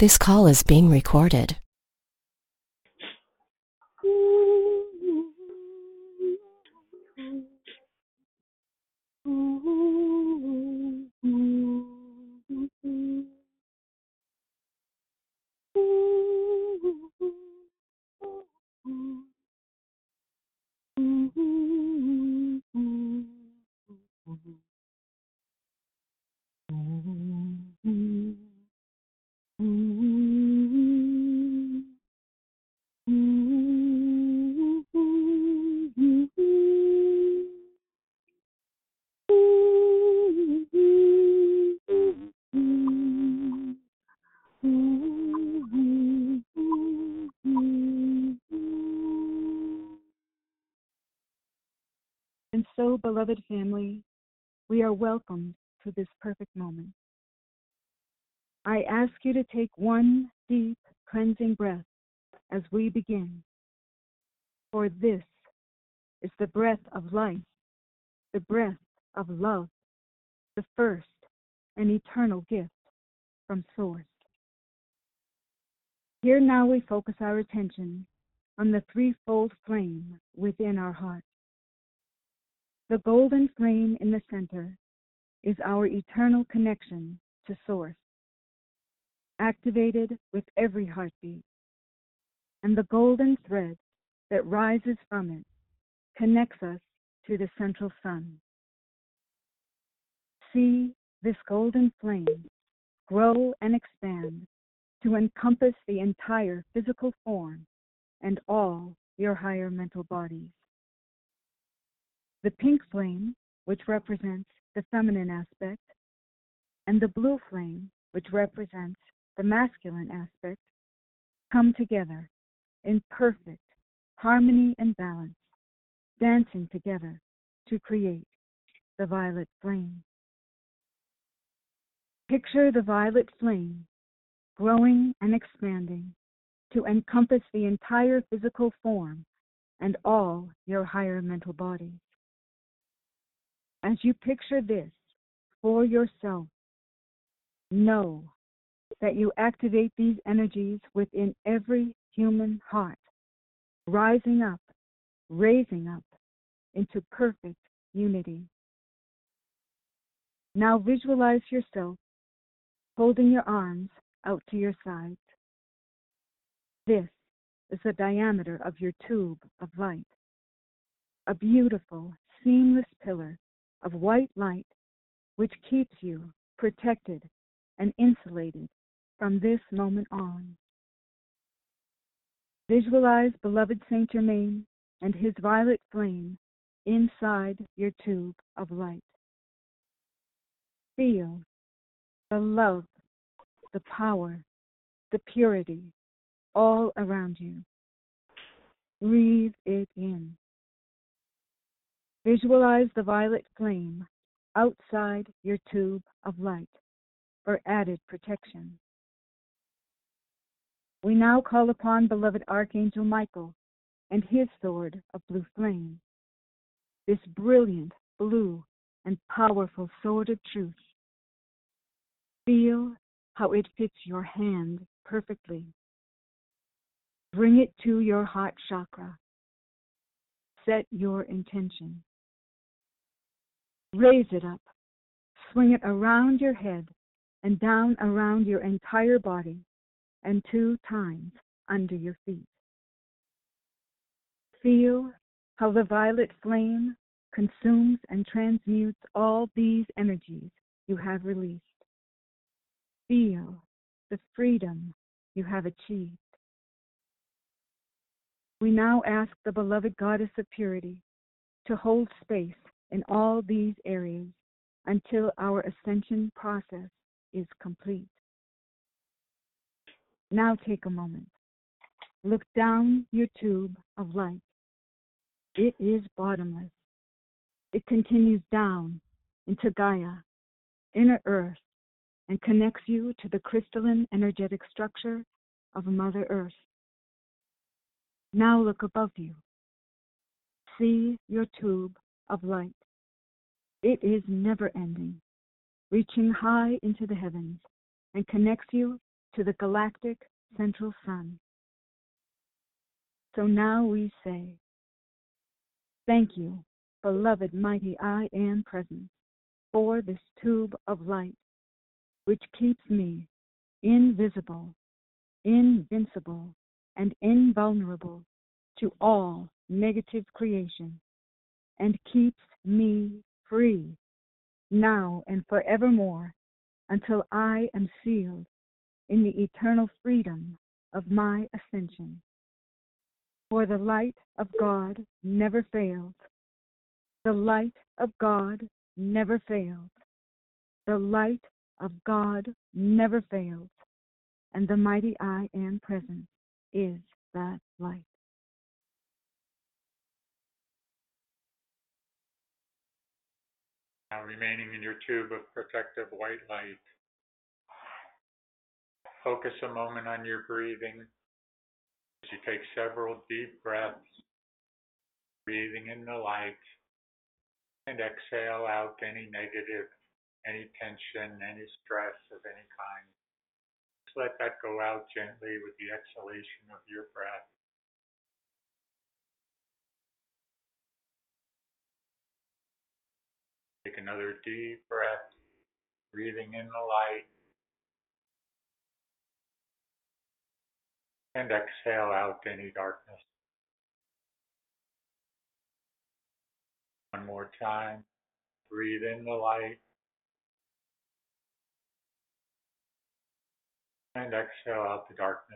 This call is being recorded. And so, beloved family, we are welcomed to this perfect moment. I ask you to take one deep, cleansing breath as we begin. For this is the breath of life, the breath of love, the first and eternal gift from Source. Here now we focus our attention on the threefold flame within our heart. The golden flame in the center is our eternal connection to Source, activated with every heartbeat. And the golden thread that rises from it connects us to the central sun. See this golden flame grow and expand to encompass the entire physical form and all your higher mental bodies. The pink flame, which represents the feminine aspect, and the blue flame, which represents the masculine aspect, come together in perfect harmony and balance, dancing together to create the violet flame. Picture the violet flame growing and expanding to encompass the entire physical form and all your higher mental bodies. As you picture this for yourself, know that you activate these energies within every human heart, rising up, raising up into perfect unity. Now visualize yourself holding your arms out to your sides. This is the diameter of your tube of light, a beautiful, seamless pillar of white light which keeps you protected and insulated from this moment on. Visualize beloved Saint Germain and his violet flame inside your tube of light. Feel the love, the power, the purity all around you. Breathe it in. Visualize the violet flame outside your tube of light for added protection. We now call upon beloved Archangel Michael and his sword of blue flame, this brilliant blue and powerful sword of truth. Feel how it fits your hand perfectly. Bring it to your heart chakra. Set your intention. Raise it up. Swing it around your head and down around your entire body and 2 times under your feet. Feel how the violet flame consumes and transmutes all these energies you have released. Feel the freedom you have achieved. We now ask the beloved Goddess of Purity to hold space in all these areas until our ascension process is complete. Now take a moment. Look down your tube of light. It is bottomless. It continues down into Gaia, inner Earth, and connects you to the crystalline energetic structure of Mother Earth. Now look above you. See your tube of light. It is never ending, reaching high into the heavens, and connects you to the galactic central sun. So now we say, thank you, beloved mighty I Am Presence, for this tube of light, which keeps me invisible, invincible, and invulnerable to all negative creation, and keeps me free, now and forevermore, until I am sealed in the eternal freedom of my ascension. For the light of God never fails. The light of God never fails. The light of God never fails. And the mighty I Am Presence is that light. Now remaining in your tube of protective white light, focus a moment on your breathing as you take several deep breaths, breathing in the light, and exhale out any negative, any tension, any stress of any kind. Just let that go out gently with the exhalation of your breath. Take another deep breath, breathing in the light, and exhale out any darkness. One more time. Breathe in the light and exhale out the darkness.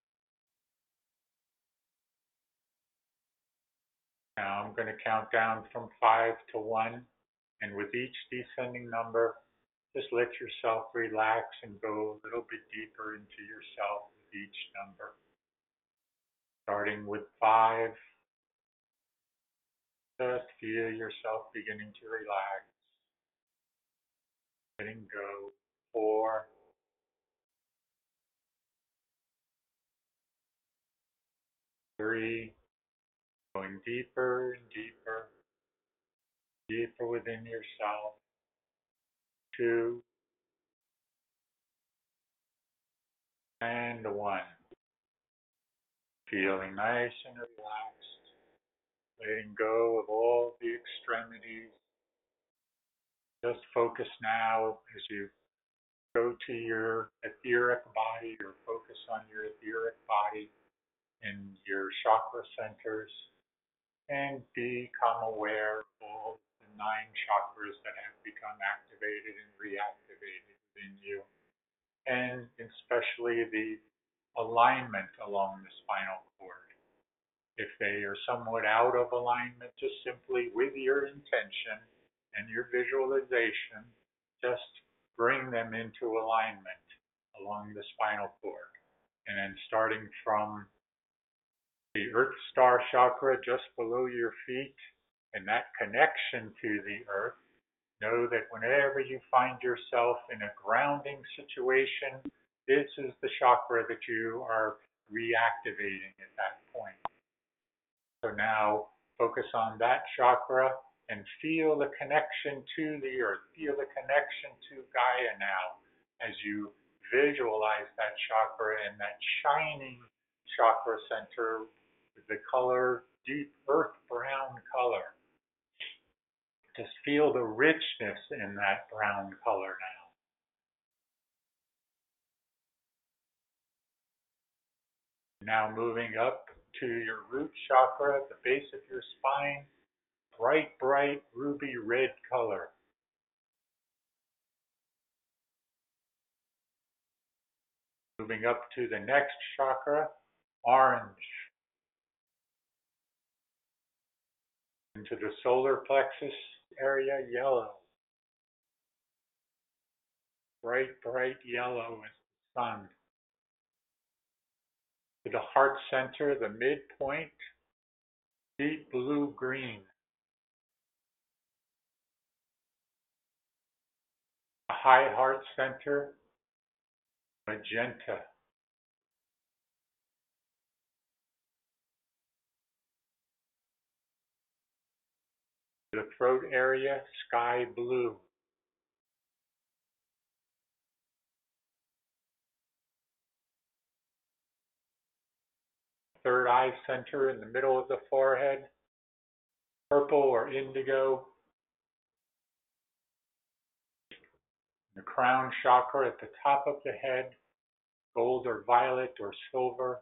Now I'm going to count down from 5 to 1, and with each descending number, just let yourself relax and go a little bit deeper into yourself with each number. Starting with 5, just feel yourself beginning to relax. Letting go. 4, 3, going deeper and deeper, deeper within yourself. 2, and 1. Feeling nice and relaxed, letting go of all the extremities. Just focus now as you go to your etheric body, or focus on your etheric body in your chakra centers, and become aware of all the 9 chakras that have become activated and reactivated within you, and especially the alignment along the spinal cord. If they are somewhat out of alignment, just simply with your intention and your visualization, just bring them into alignment along the spinal cord. And then starting from the Earth Star chakra just below your feet, and that connection to the earth, know that whenever you find yourself in a grounding situation, this is the chakra that you are reactivating at that point. So now focus on that chakra and feel the connection to the earth. Feel the connection to Gaia now as you visualize that chakra and that shining chakra center with the color, deep earth brown color. Just feel the richness in that brown color now. Now moving up to your root chakra at the base of your spine, bright ruby red color. Moving up to the next chakra, orange. Into the solar plexus area, yellow. Bright yellow as the sun. To the heart center, the midpoint, deep blue green. The high heart center, magenta. The throat area, sky blue. third eye center in the middle of the forehead, purple or indigo, the crown chakra at the top of the head, gold or violet or silver,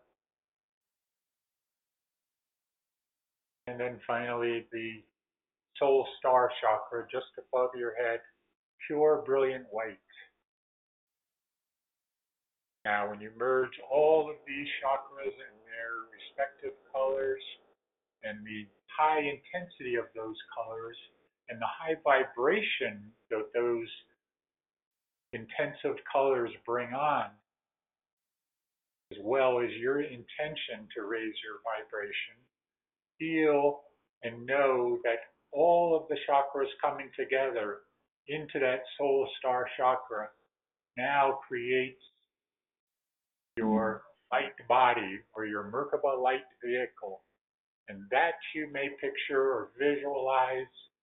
and then finally the soul star chakra just above your head, pure brilliant white. Now when you merge all of these chakras and their respective colors and the high intensity of those colors and the high vibration that those intensive colors bring on, as well as your intention to raise your vibration, feel and know that all of the chakras coming together into that soul star chakra now creates your light body or your Merkaba light vehicle. And that you may picture or visualize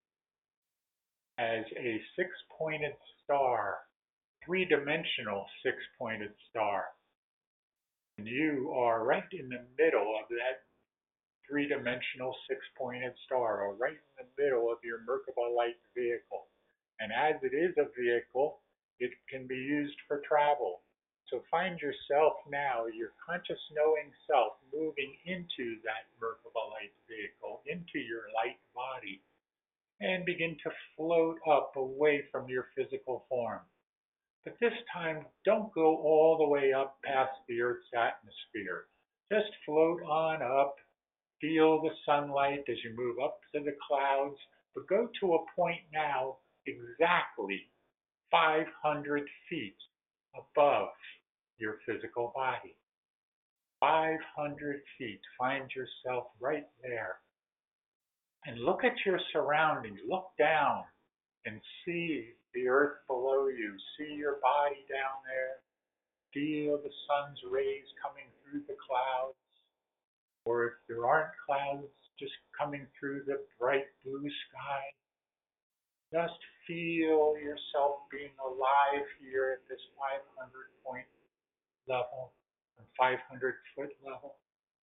as a six-pointed star, three-dimensional six-pointed star. And you are right in the middle of that three-dimensional six-pointed star, or right in the middle of your Merkaba light vehicle. And as it is a vehicle, it can be used for travel. So find yourself now, your conscious knowing self, moving into that Merkaba light vehicle, into your light body, and begin to float up away from your physical form. But this time, don't go all the way up past the Earth's atmosphere. Just float on up, feel the sunlight as you move up to the clouds, but go to a point now exactly 500 feet above your physical body. 500 feet. Find yourself right there. And look at your surroundings. Look down and see the earth below you. See your body down there. Feel the sun's rays coming through the clouds. Or if there aren't clouds, just coming through the bright blue sky. Just feel yourself being alive here at this 500 point level, 500 foot level.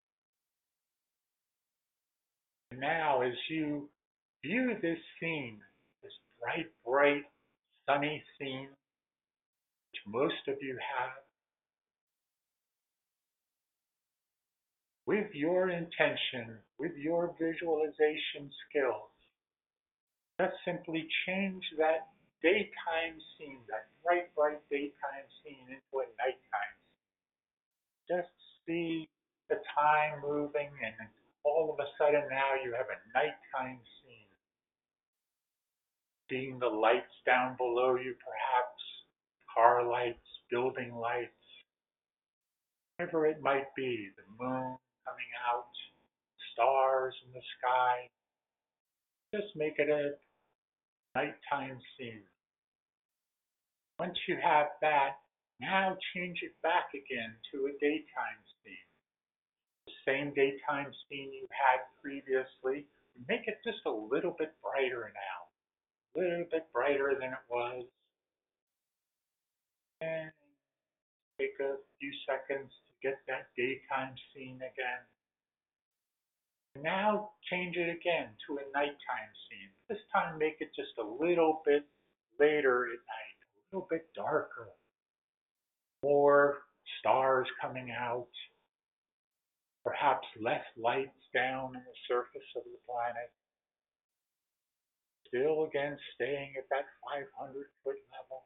And now as you view this scene, this bright, sunny scene, which most of you have, with your intention, with your visualization skills, just simply change that daytime scene, that bright daytime scene into a nighttime scene. Just see the time moving, and all of a sudden now you have a nighttime scene. Seeing the lights down below you, perhaps car lights, building lights, whatever it might be, the moon coming out, stars in the sky. Just make it a nighttime scene. Once you have that, now change it back again to a daytime scene. The same daytime scene you had previously, make it just a little bit brighter now. A little bit brighter than it was. And take a few seconds to get that daytime scene again. Now change it again to a nighttime scene. This time make it just a little bit later at night, a little bit darker. More stars coming out, perhaps less lights down on the surface of the planet. Still again staying at that 500 foot level.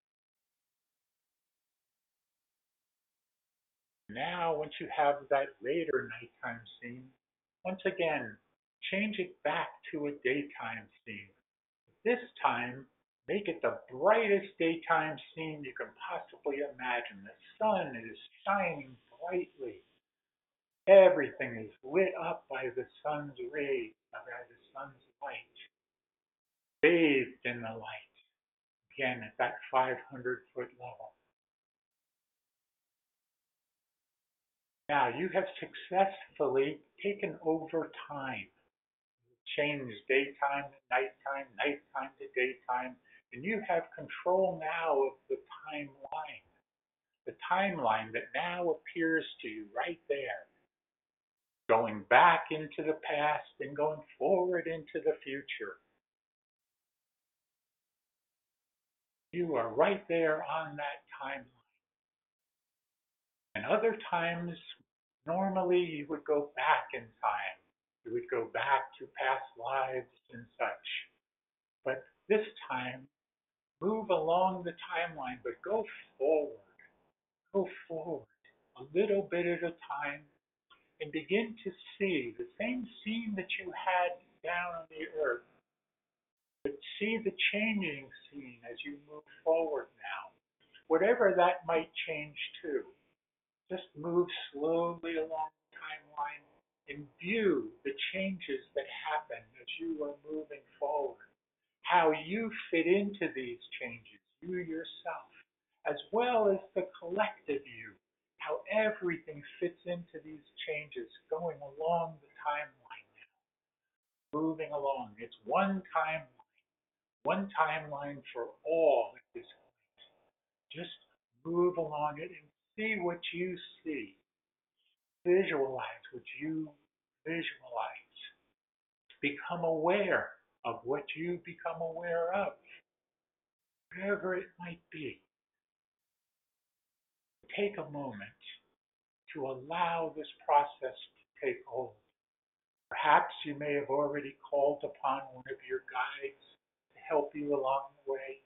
Now once you have that later nighttime scene, once again change it back to a daytime scene. This time, make it the brightest daytime scene you can possibly imagine. The sun is shining brightly. Everything is lit up by the sun's rays, by the sun's light. Bathed in the light. Again, at that 500 foot level. Now, you have successfully taken over time. Change daytime to nighttime, nighttime to daytime, and you have control now of the timeline that now appears to you right there. going back into the past and going forward into the future. You are right there on that timeline. And other times, normally you would go back in time. You would go back to past lives and such. But this time, move along the timeline, but go forward. Go forward a little bit at a time and begin to see the same scene that you had down on the earth. But see the changing scene as you move forward now. Whatever that might change to. Just move slowly along the timeline and view the changes that happen as you are moving forward. How you fit into these changes, you yourself, as well as the collective you. How everything fits into these changes going along the timeline now. Moving along. It's one timeline for all at this point. Just move along it and see what you see. Visualize what you visualize. Become aware of what you become aware of, whatever it might be. Take a moment to allow this process to take hold. Perhaps you may have already called upon one of your guides to help you along the way.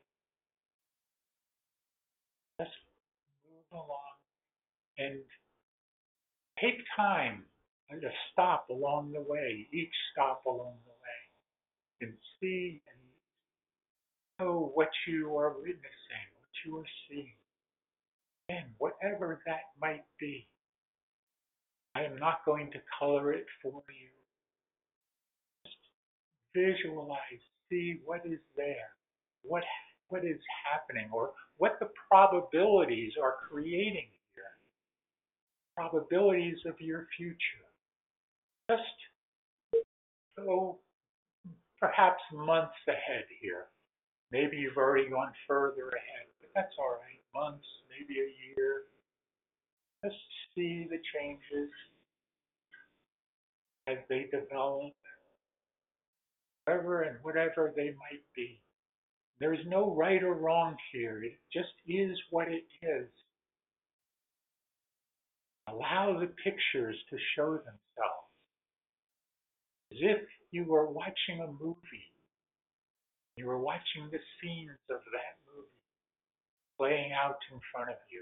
Just move along and take time to stop along the way, each stop along the way, and see and know what you are witnessing, what you are seeing, and whatever that might be. I am not going to color it for you. Just visualize, see what is there, what is happening, or what the probabilities are creating here, probabilities of your future. Just go perhaps months ahead here. Maybe you've already gone further ahead, but that's all right. Months, maybe a year. Just see the changes as they develop, wherever and whatever they might be. There is no right or wrong here. It just is what it is. Allow the pictures to show themselves as if you were watching a movie. You were watching the scenes of that movie playing out in front of you.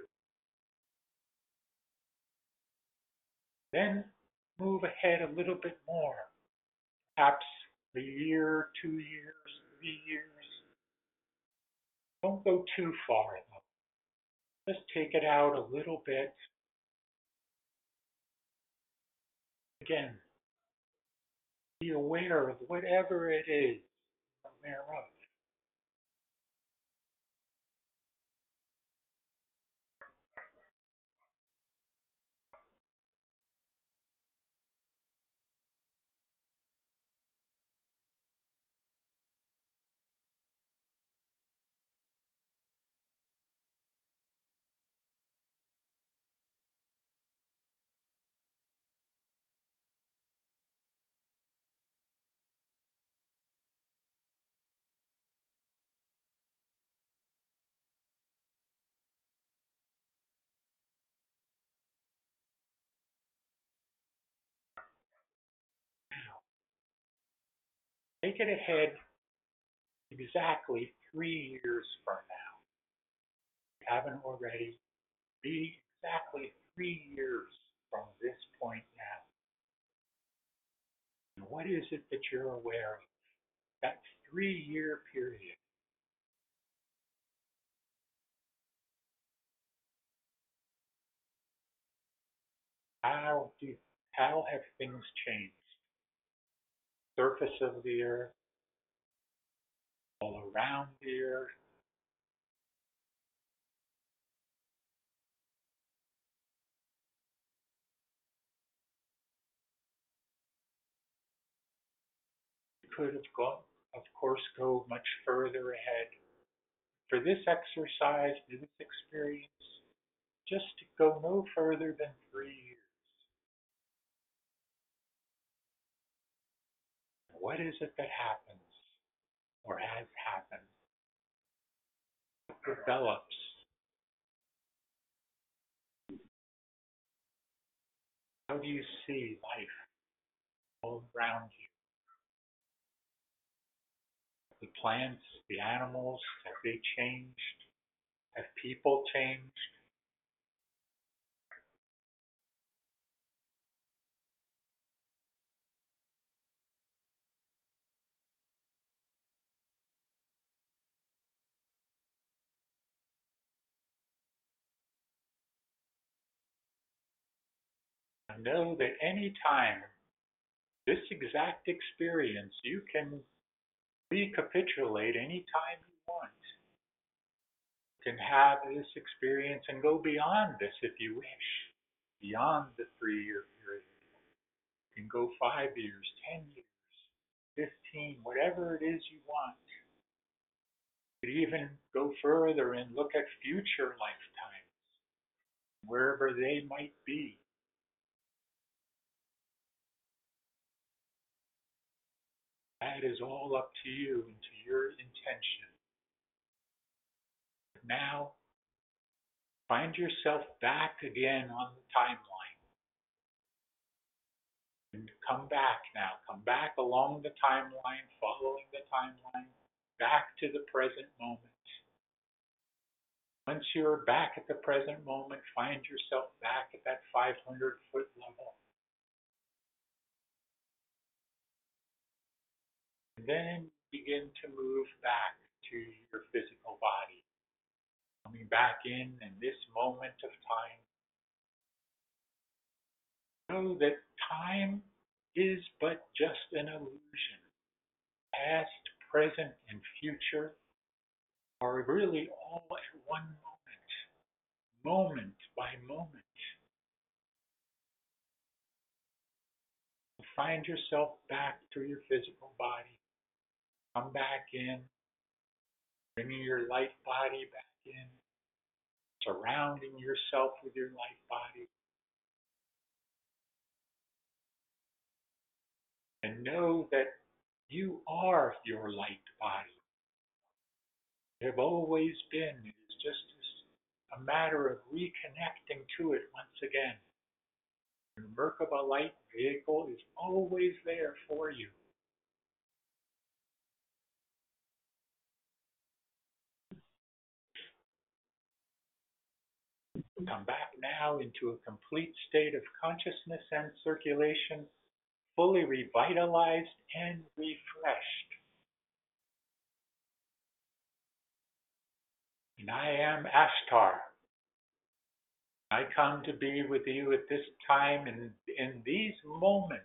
Then move ahead a little bit more, perhaps a year, 2 years, 3 years. Don't go too far though. Just take it out a little bit. Again, be aware of whatever it is you're aware of. Take it ahead exactly 3 years from now. If you haven't already, be exactly 3 years from this point now. And what is it that you're aware of? That 3 year period. How have things changed? Surface of the earth, all around the earth. You could have gone, of course, go much further ahead. For this exercise, for this experience, just to go no further than 3 years. What is it that happens or has happened? What develops? How do you see life all around you? The plants, the animals, have they changed? Have people changed? I know that any time, this exact experience, you can recapitulate any time you want. You can have this experience and go beyond this if you wish, beyond the 3-year period. You can go 5 years, 10 years, 15, whatever it is you want. You could even go further and look at future lifetimes, wherever they might be. That is all up to you and to your intention. Now, find yourself back again on the timeline. And come back now. Come back along the timeline, following the timeline, back to the present moment. Once you're back at the present moment, find yourself back at that 500-foot level. And then begin to move back to your physical body. Coming back in this moment of time. Know that time is but just an illusion. Past, present, and future are really all at one moment, moment by moment. Find yourself back to your physical body. Come back in, bringing your light body back in, surrounding yourself with your light body. And know that you are your light body. You have always been. It is just a matter of reconnecting to it once again. The Merkaba light vehicle is always there for you. Come back now into a complete state of consciousness and circulation, fully revitalized and refreshed. And I am Ashtar. I come to be with you at this time in these moments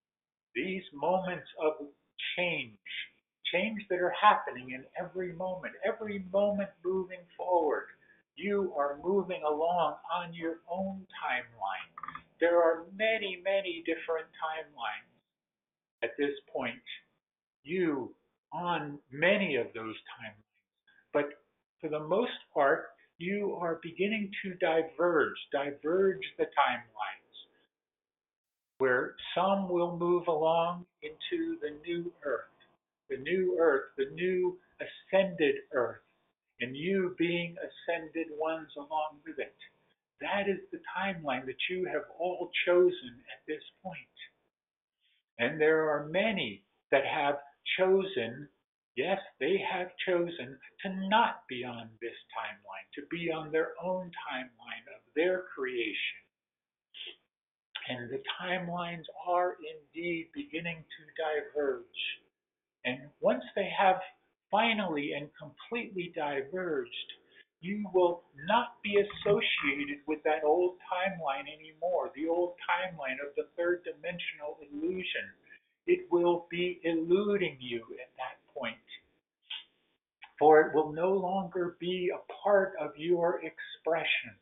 of change that are happening in every moment moving forward. You are moving along on your own timeline. There are many, many different timelines at this point. You on many of those timelines. But for the most part, you are beginning to diverge the timelines, where some will move along into the new earth, the new ascended earth, and you being ascended ones along with it. That is the timeline that you have all chosen at this point. And there are many that have chosen, yes, they have chosen to not be on this timeline, to be on their own timeline of their creation. And the timelines are indeed beginning to diverge. And once they have finally and completely diverged, you will not be associated with that old timeline anymore, the old timeline of the third dimensional illusion. It will be eluding you at that point, for it will no longer be a part of your expression.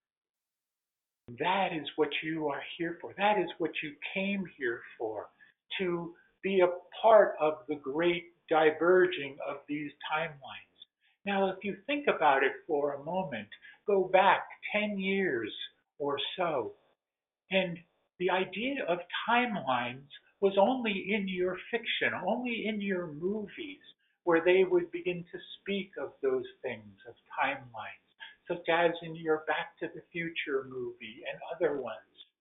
That is what you are here for. That is what you came here for, to be a part of the great diverging of these timelines. Now, if you think about it for a moment, go back 10 years or so, and the idea of timelines was only in your fiction, only in your movies, where they would begin to speak of those things, of timelines, such as in your Back to the Future movie and other ones.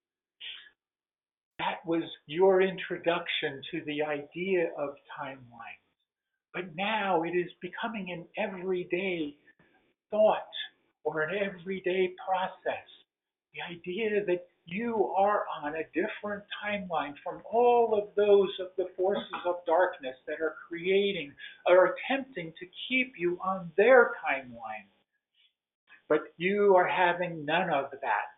That was your introduction to the idea of timelines. But now it is becoming an everyday thought or an everyday process. The idea that you are on a different timeline from all of those of the forces of darkness that are creating or attempting to keep you on their timeline. But you are having none of that.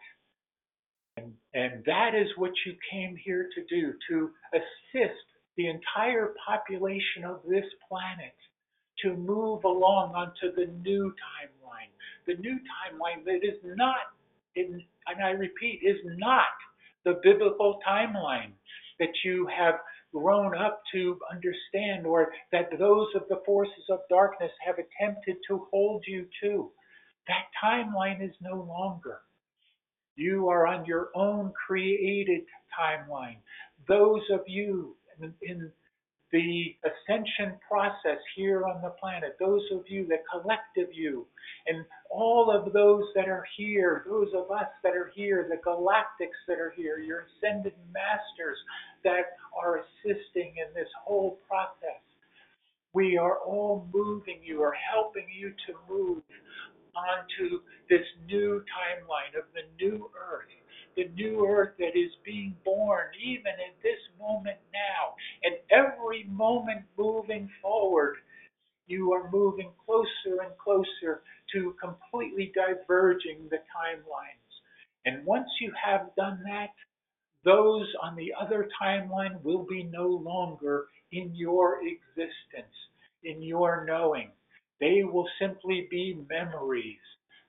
And that is what you came here to do, to assist the entire population of this planet to move along onto the new timeline. The new timeline that is not, and I repeat, is not the biblical timeline that you have grown up to understand, or that those of the forces of darkness have attempted to hold you to. That timeline is no longer. You are on your own created timeline. Those of you in the ascension process here on the planet, those of you, the collective you, and all of those that are here, those of us that are here, the galactics that are here, your ascended masters that are assisting in this whole process. We are all moving you, or helping you to move onto this new timeline of the new earth that is being born even in this moment now. And every moment moving forward, you are moving closer and closer to completely diverging the timelines. And once you have done that, those on the other timeline will be no longer in your existence, in your knowing. They will simply be memories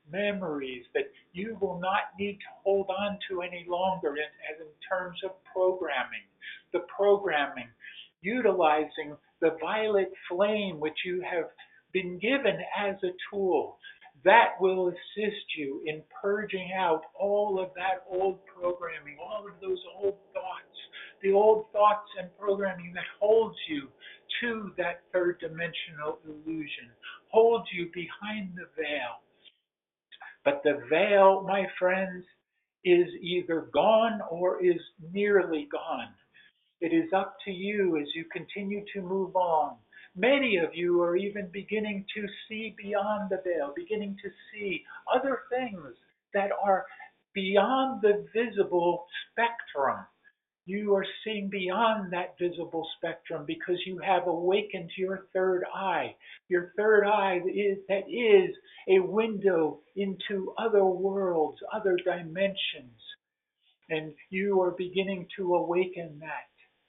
that you will not need to hold on to any longer as in terms of programming. The programming, utilizing the violet flame which you have been given as a tool, that will assist you in purging out all of that old programming, all of those old thoughts, the old thoughts and programming that holds you to that third dimensional illusion, holds you behind the veil. But the veil, my friends, is either gone or is nearly gone. It is up to you as you continue to move on. Many of you are even beginning to see beyond the veil, beginning to see other things that are beyond the visible spectrum. You are seeing beyond that visible spectrum because you have awakened your third eye. Your third eye that is a window into other worlds, other dimensions. And you are beginning to awaken that.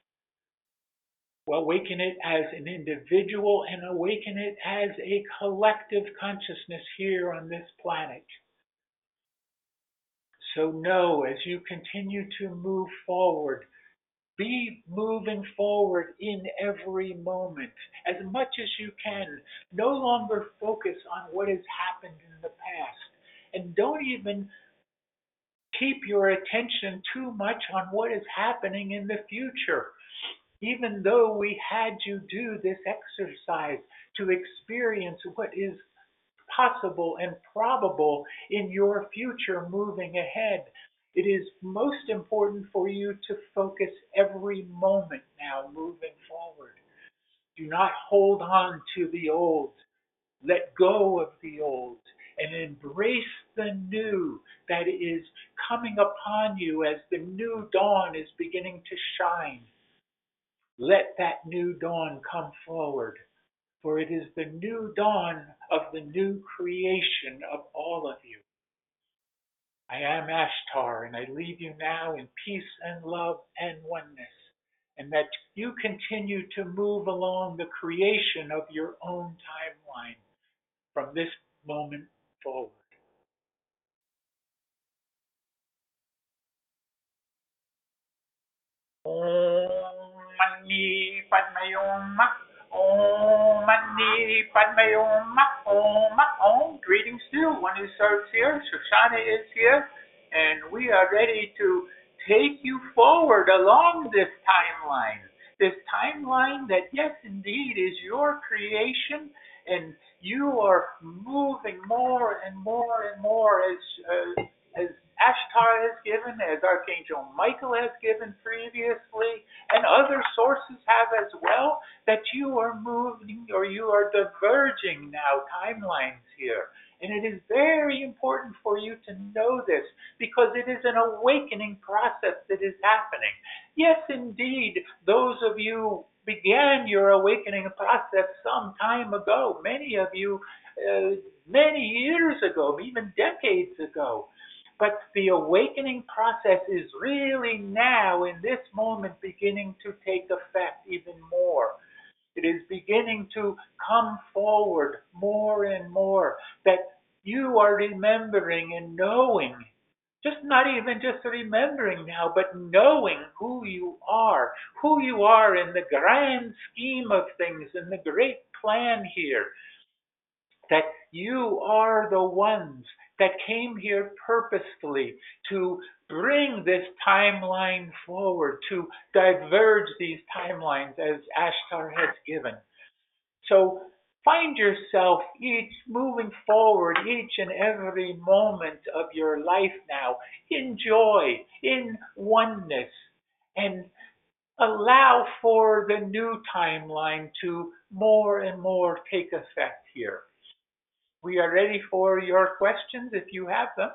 Awaken it as an individual and awaken it as a collective consciousness here on this planet. So know, as you continue to move forward, be moving forward in every moment as much as you can. No longer focus on what has happened in the past. And don't even keep your attention too much on what is happening in the future. Even though we had you do this exercise to experience what is possible and probable in your future moving ahead, it is most important for you to focus every moment now moving forward. Do not hold on to the old. Let go of the old and embrace the new that is coming upon you as the new dawn is beginning to shine. Let that new dawn come forward, for it is the new dawn of the new creation of all of you. I am Ashtar, and I leave you now in peace and love and oneness, and that you continue to move along the creation of your own timeline from this moment forward. Om Mani Padme Hum. Om Mani Padme Hum. Om. Greetings to one who serves here. Shoshana is here, and we are ready to take you forward along this timeline that, yes, indeed, is your creation, and you are moving more and more and more as Ashtar has given, as Archangel Michael has given previously, and other sources have as well, that you are moving or you are diverging now timelines here. And it is very important for you to know this because it is an awakening process that is happening. Yes, indeed, those of you began your awakening process some time ago, many of you many years ago, even decades ago. But the awakening process is really now, in this moment, beginning to take effect even more. It is beginning to come forward more and more that you are remembering and knowing, just not even just remembering now, but knowing who you are in the grand scheme of things, in the great plan here, that you are the ones that came here purposefully to bring this timeline forward, to diverge these timelines as Ashtar has given. So find yourself each moving forward, each and every moment of your life now, in joy, in oneness, and allow for the new timeline to more and more take effect here. We are ready for your questions if you have them.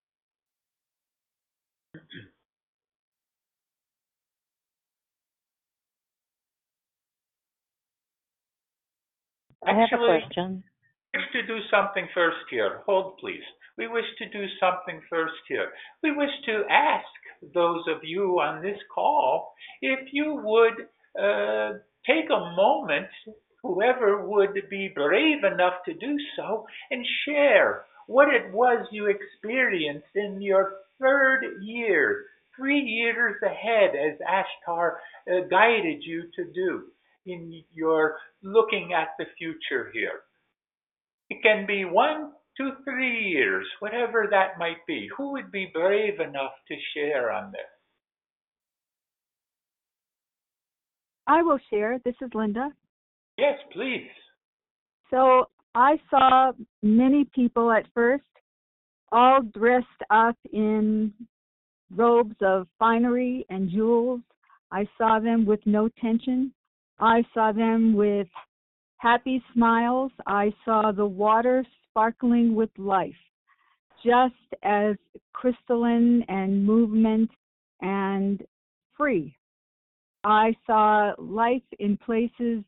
I have a Actually, question. we wish to do something first here. Hold, please. We wish to do something first here. We wish to ask those of you on this call if you would take a moment, whoever would be brave enough to do so, and share what it was you experienced in your third year, 3 years ahead, as Ashtar guided you to do in your looking at the future here. It can be 1 to 3 years, whatever that might be. Who would be brave enough to share on this? I will share. This is Linda. Yes, please. So I saw many people at first all dressed up in robes of finery and jewels. I saw them with no tension. I saw them with happy smiles. I saw the water sparkling with life, just as crystalline and movement and free. I saw life in places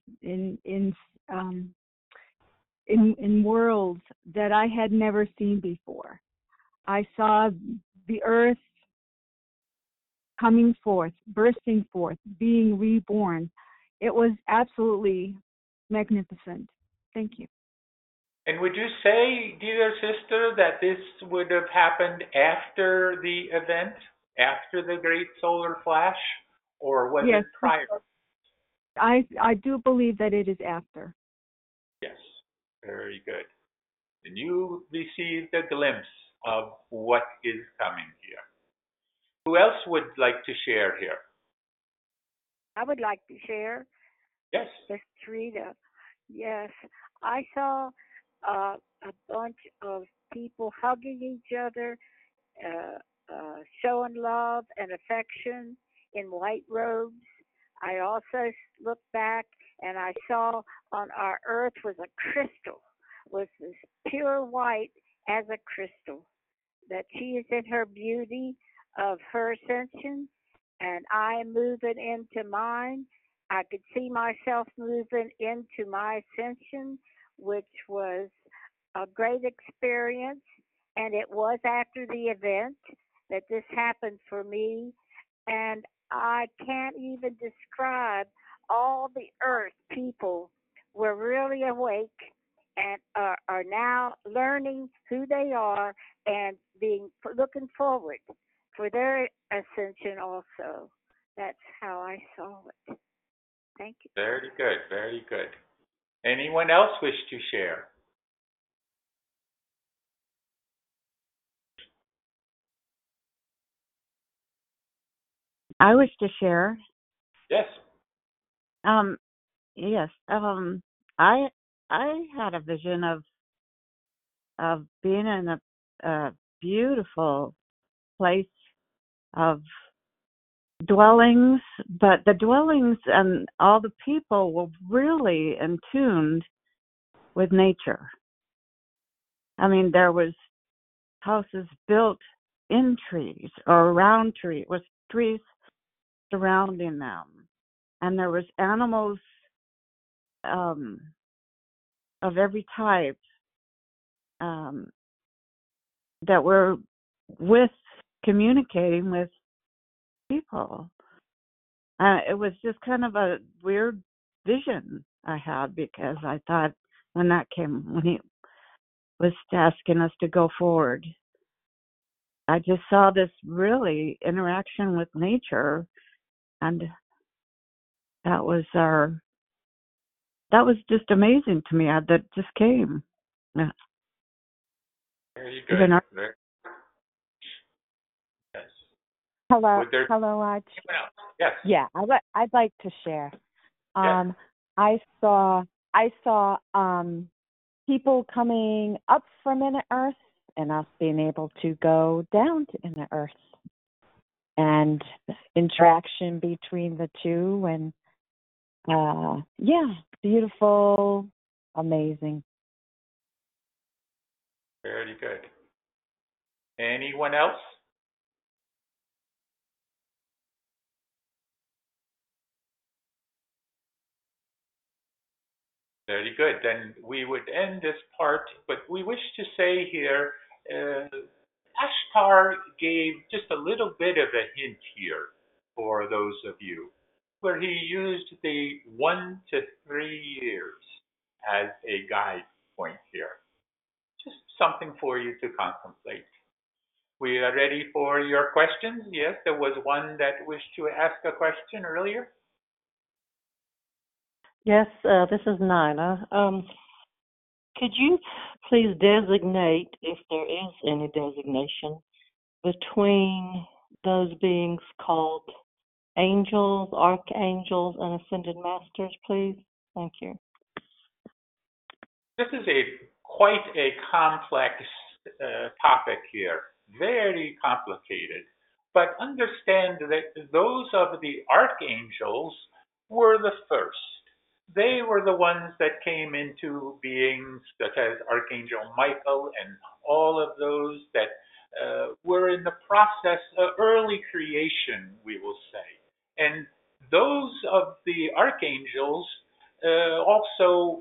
in worlds that I had never seen before. I saw the earth coming forth, bursting forth, being reborn. It was absolutely magnificent. Thank you. And would you say, dear sister, that this would have happened after the event, after the great solar flash, or was Yes, it prior? I do believe that it is after. Yes, very good. And you received a glimpse of what is coming here. Who else would like to share here? I would like to share. Yes. This is Rita. Yes, I saw a bunch of people hugging each other, uh, showing love and affection in white robes. I also looked back and I saw on our earth was a crystal, was as pure white as a crystal. That she is in her beauty of her ascension, and I am moving into mine. I could see myself moving into my ascension, which was a great experience. And it was after the event that this happened for me. And I can't even describe all the earth people were really awake and are now learning who they are and being looking forward for their ascension also. That's how I saw it. Thank you. Very good, very good. Anyone else wish to share? I wish to share. Yes. Um, yes. I had a vision of being in a beautiful place of dwellings, but the dwellings and all the people were really in tune with nature. I mean, there was houses built in trees or around trees, with trees surrounding them, and there was animals um, of every type um, that were with communicating with people. It was just kind of a weird vision I had because I thought when he was asking us to go forward, I just saw this really interaction with nature, and that was that was just amazing to me. That just came. Yeah. Very Even good. Yes. Hello, Would there hello, Aj. anyone else? Yes. Yeah, I'd like to share. Yes. I saw people coming up from inner Earth and us being able to go down to inner Earth, and interaction between the two, and yeah, beautiful, amazing. Very good. Anyone else? Very good. Then we would end this part, but we wish to say here, Ashtar gave just a little bit of a hint here for those of you, where he used the 1 to 3 years as a guide point here. Just something for you to contemplate. We are ready for your questions. Yes, there was one that wished to ask a question earlier. Yes, this is Nina. Could you please designate, if there is any designation, between those beings called angels, archangels, and ascended masters, please? Thank you. This is quite a complex topic here, very complicated. But understand that those of the archangels were the first. They were the ones that came into being, such as Archangel Michael and all of those that were in the process of early creation, we will say. And those of the archangels also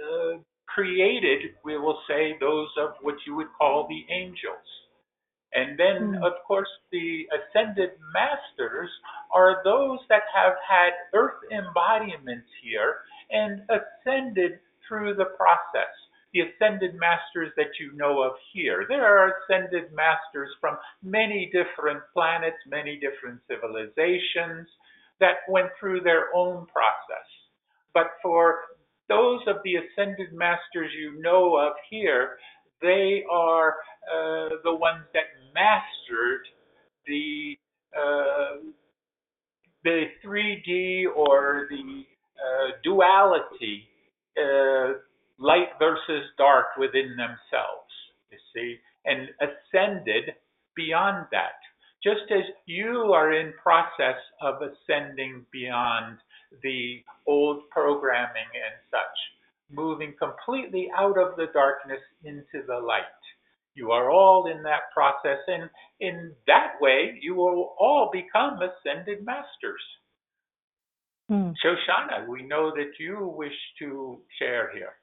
created, we will say, those of what you would call the angels. And then, of course, the ascended masters are those that have had earth embodiments here and ascended through the process. The ascended masters that you know of here, there are ascended masters from many different planets, many different civilizations that went through their own process. But for those of the ascended masters you know of here, they are the ones that mastered the uh, the 3D or the duality, uh, light versus dark within themselves, you see, and ascended beyond that. Just as you are in process of ascending beyond the old programming and such, moving completely out of the darkness into the light. You are all in that process, and in that way, you will all become ascended masters. Shoshana, we know that you wish to share here.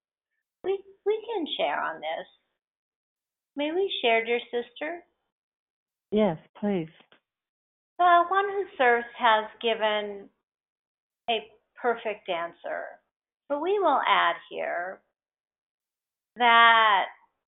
We can share on this. May we share, dear sister? Yes, please. The one who serves has given a perfect answer, but we will add here that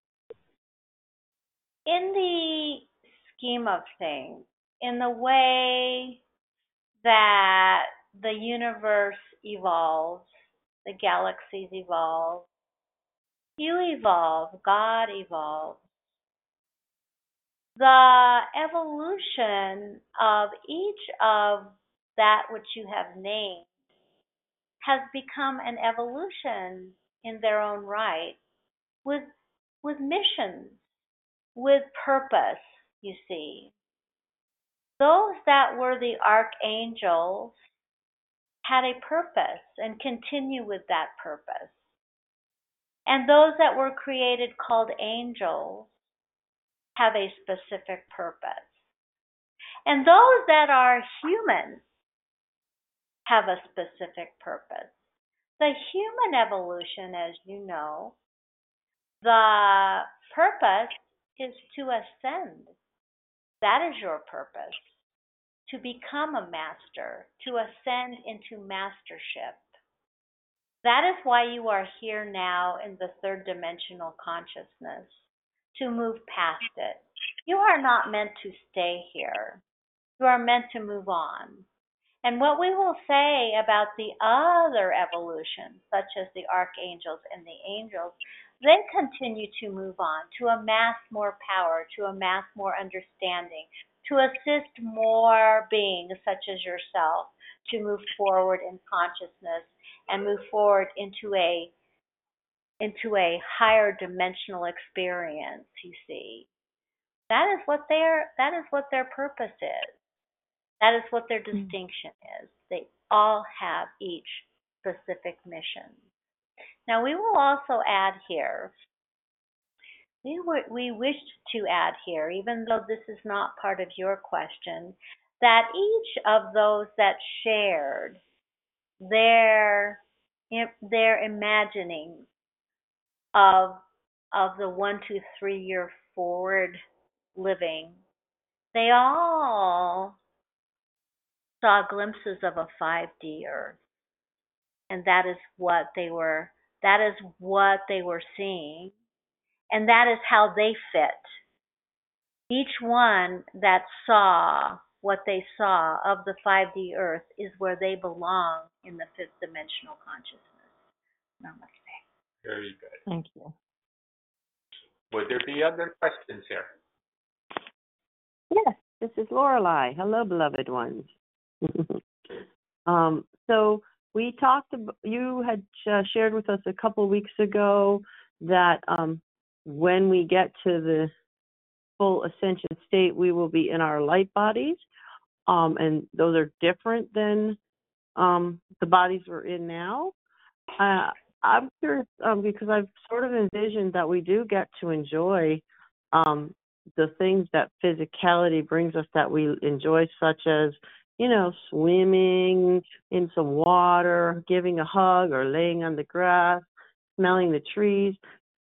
in the scheme of things, in the way that the universe evolves, the galaxies evolve, you evolve, God evolves. the evolution of each of that which you have named has become an evolution in their own right with missions, with purpose, you see. Those that were the archangels had a purpose and continue with that purpose. And those that were created called angels have a specific purpose. And those that are human have a specific purpose. The human evolution, as you know, the purpose is to ascend. That is your purpose. To become a master, to ascend into mastership. That is why you are here now in the third dimensional consciousness, to move past it. You are not meant to stay here. You are meant to move on. And what we will say about the other evolutions, such as the archangels and the angels, they continue to move on, to amass more power, to amass more understanding, to assist more beings such as yourself to move forward in consciousness and move forward into a higher dimensional experience, you see. That is what their purpose is. That is what their distinction is. They all have each specific mission. Now we will also add here, we wish to add here, even though this is not part of your question, that each of those that shared their imagining of the 1 to 3 year forward living, they all saw glimpses of a 5D earth, and that is what they were seeing, and that is how they fit. Each one that saw what they saw of the 5D earth is where they belong in the fifth dimensional consciousness. Namaste. Very good. Thank you. Would there be other questions here? Yes, this is Lorelei. Hello, beloved ones. So we talked about, you had shared with us a couple of weeks ago that when we get to the full ascension state, we will be in our light bodies, and those are different than the bodies we're in now. I'm curious because I've sort of envisioned that we do get to enjoy the things that physicality brings us that we enjoy, such as, swimming in some water, giving a hug, or laying on the grass, smelling the trees.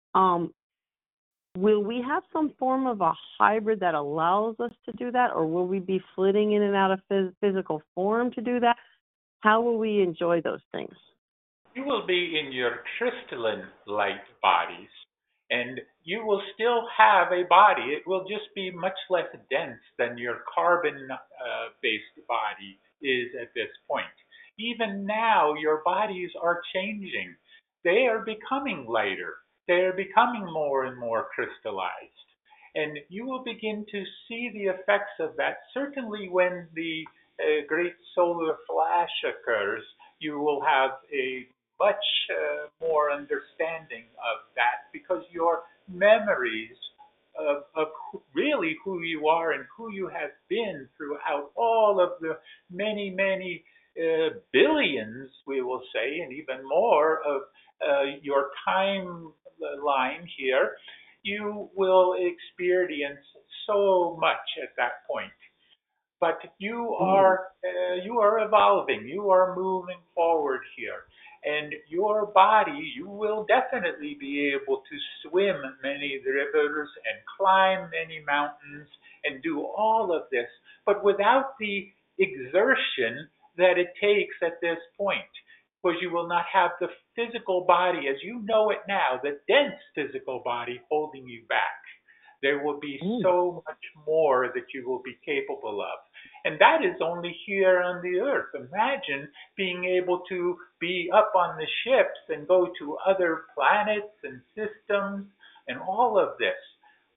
Will we have some form of a hybrid that allows us to do that, or will we be flitting in and out of physical form to do that? How will we enjoy those things? You will be in your crystalline light bodies, and you will still have a body. It will just be much less dense than your carbon-based body is at this point. Even now, your bodies are changing. They are becoming lighter. They are becoming more and more crystallized. And you will begin to see the effects of that. Certainly when the great solar flash occurs, you will have a much more understanding of that, because your memories of really who you are and who you have been throughout all of the many, many billions, we will say, and even more of your timeline here, you will experience so much at that point. But you are evolving. You are moving forward here. And your body, you will definitely be able to swim many rivers and climb many mountains and do all of this, but without the exertion that it takes at this point, because you will not have the physical body as you know it now, the dense physical body holding you back. There will be so much more that you will be capable of. And that is only here on the earth. Imagine being able to be up on the ships and go to other planets and systems and all of this.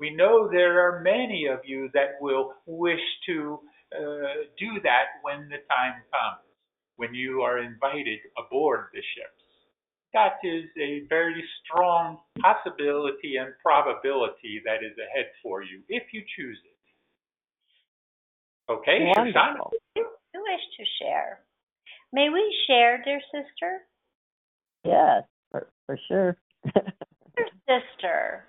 we know there are many of you that will wish to do that when the time comes, when you are invited aboard the ships. That is a very strong possibility and probability that is ahead for you if you choose it. Okay, Shoshana? Wonderful. You wish to share. May we share, dear sister? Yes, for sure. Dear sister,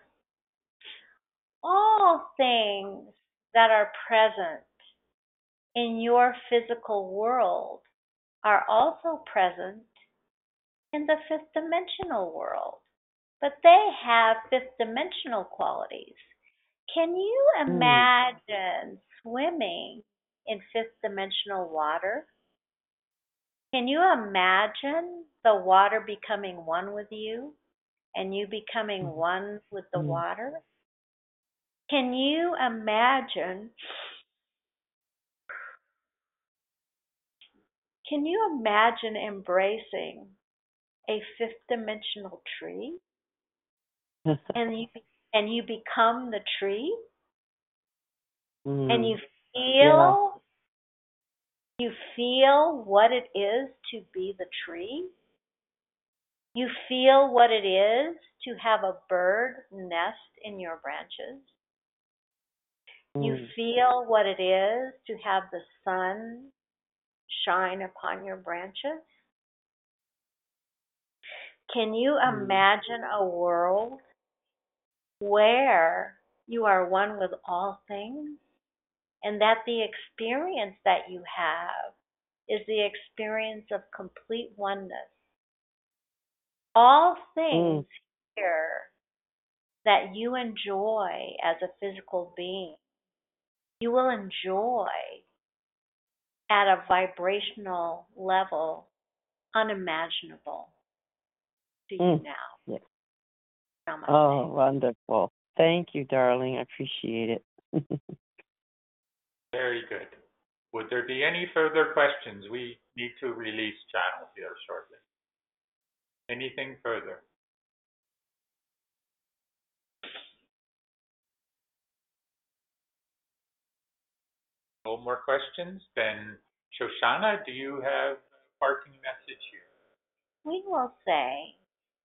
all things that are present in your physical world are also present in the fifth dimensional world, but they have fifth dimensional qualities. Can you imagine swimming in fifth dimensional water? Can you imagine the water becoming one with you and you becoming one with the water? Can you imagine embracing a fifth dimensional tree and you become the tree and you feel what it is to be the tree? You feel what it is to have a bird nest in your branches. You feel what it is to have the sun shine upon your branches. Can you imagine a world where you are one with all things and that the experience that you have is the experience of complete oneness? All things here that you enjoy as a physical being, you will enjoy at a vibrational level unimaginable to you now. Yes. Namaste. Oh, wonderful. Thank you, darling. I appreciate it. Very good. Would there be any further questions? We need to release channel here shortly. Anything further? No more questions? Then, Shoshana, do you have a parting message here? We will say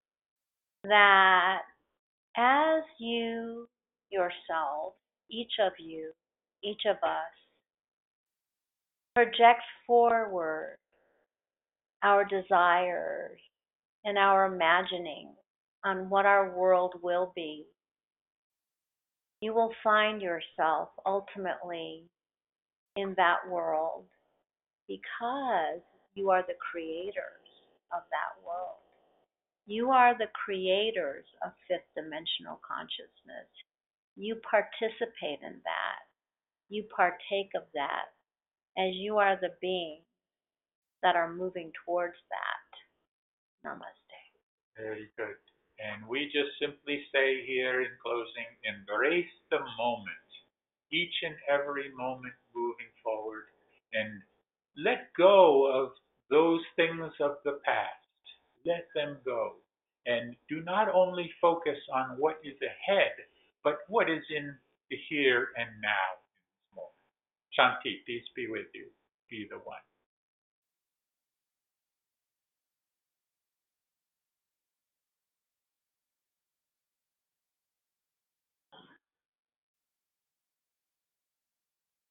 that as you yourself, each of you, each of us, project forward our desires and our imagining on what our world will be, you will find yourself ultimately in that world because you are the creators of that world. You are the creators of fifth dimensional consciousness. You participate in that. You partake of that as you are the beings that are moving towards that. Namaste. Very good. And we just simply say here in closing, embrace the moment, each and every moment moving forward, and let go of those things of the past. Let them go. And do not only focus on what is ahead, but what is in the here and now in this moment. Shanti, peace be with you. Be the one.